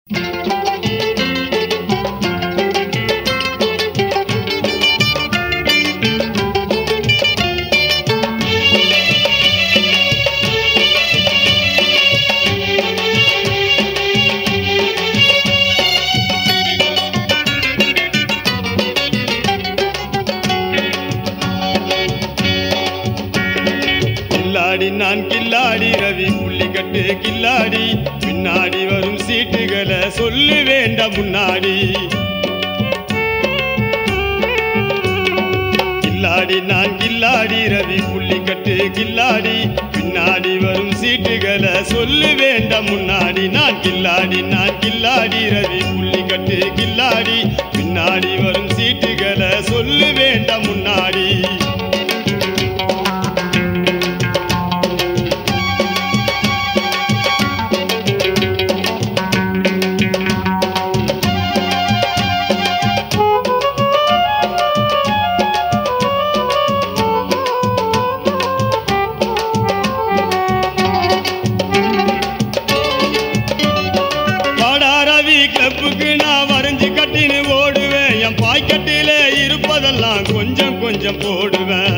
நான் கில்லாடி ரவி புள்ளிக்கட்டு கில்லாடி பின்னாடி வரும் சீட்டுகளை சொல்லு வேண்டாம் முன்னாடி. கில்லாடி நான் கில்லாடி ரவி புள்ளிக்கட்டு கில்லாடி பின்னாடி வரும் சீட்டுகளை சொல்லு வேண்டாம் முன்னாடி. நான் கில்லாடி ரவி புள்ளிக்கட்டு கில்லாடி பின்னாடி வரும் சீட்டுகளை சொல்லு வேண்டாம் முன்னாடி. கிளப்புக்கு நான் வரைஞ்சு கட்டின்னு ஓடுவேன். என் பாய்க்கட்டில இருப்பதெல்லாம் கொஞ்சம் கொஞ்சம் போடுவேன்.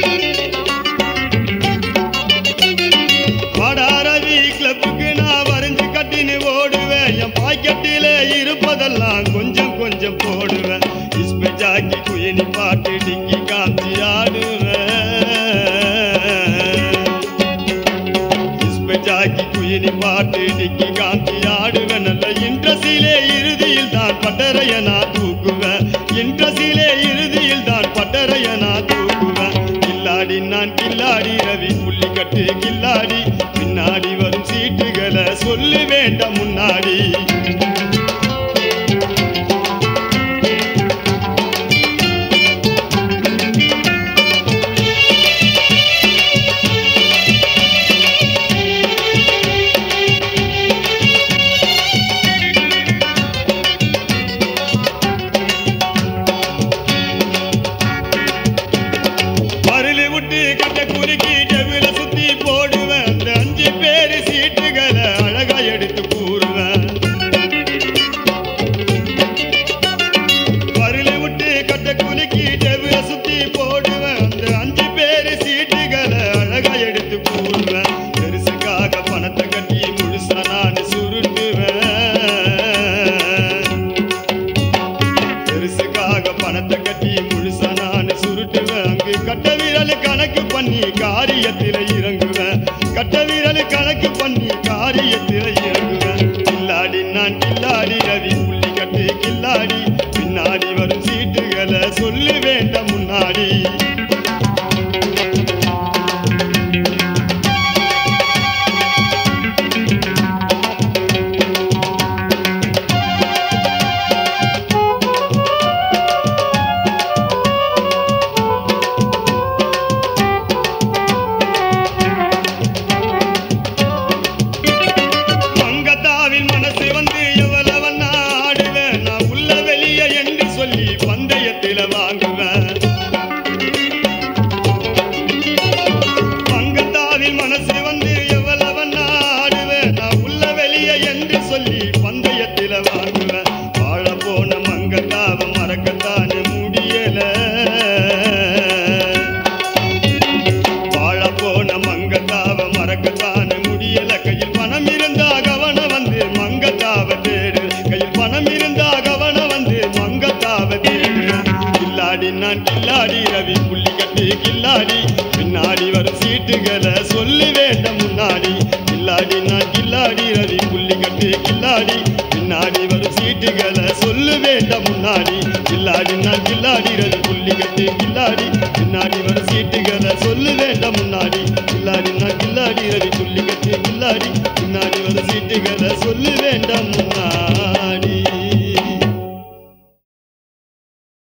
வாடாரவி கிளப்புக்கு நான் வரைஞ்சு கட்டின்னு ஓடுவேன். என் பாய்க்கட்டில இருப்பதெல்லாம் கொஞ்சம் கொஞ்சம் போடுவேன். இஸ்பெஜாக்கி குயினி பாட்டு டிங்கி காந்தி ஆடுவேன். இஸ்பெஜாக்கி குயினி பாட்டு டிங்கி காந்தி ஆடுவேன். நல்ல இன்ட்ரஸிலே இறுதியில் தான் பட்டறைய நான் தூக்குவேன். இன்ட்ரஸிலே இறுதியில் தான் பட்டறைய நான் தூக்குவேன். கில்லாடி நான் கில்லாடி ரவி புள்ளிக்கட்டு கில்லாடி பின்னாடி வரும் சீட்டுகளை சொல்லு வேண்டாம் முன்னாடி. கட்ட குறுக்கி டெவில சுத்தி போடுவேன். அந்த 5 பேரு சீட்டுகளை அழகா எடுத்து கூறுவேன். பருளி விட்டு கட்ட குறுக்கி டெவில சுத்தி போடுவேன். அந்த 5 பேரு சீட்டுகளை அழகா எடுத்து கூறுவேன். பெருசுக்காக பணத்தை கட்டி முழுசா நான் சுருட்டுவேன். பெருசுக்காக பணத்தை கட்டி முழுசா நான் சுருட்டுவேன். அங்கு கட்ட வீரல் கணக்கு பண்ணி காரியத்தில இறங்குவேன். கட்ட வீரல் கணக்கு பண்ணி காரியத்தில இறங்குவேன். கில்லாடி நான் கில்லாடி ரவி புள்ளிக்கட்டு கில்லாடி பின்னாடி வரும் சீட்டுகளை சொல்லு வேண்டாம் முன்னாடி. நான் கில்லாடி ரவி புள்ளிக்கட்டு கில்லாடி பின்னாடி வரும் சீட்டுகளை சொல்லு வேண்டாம் முன்னாடி. கில்லாடி நான் கில்லாடி ரவி புள்ளிக்கட்டு கில்லாடி பின்னாடி வரும் சீட்டுகளை சொல்லு வேண்டாம் முன்னாடி. கில்லாடி நான் கில்லாடி ரவி புள்ளிக்கட்டு கில்லாடி பின்னாடி வரும் சீட்டுகளை சொல்லு வேண்டாம் முன்னாடி. கில்லாடி நான் கில்லாடி ரவி புள்ளிக்கட்டு கில்லாடி பின்னாடி வரும் சீட்டுகளை சொல்லு வேண்டாம்.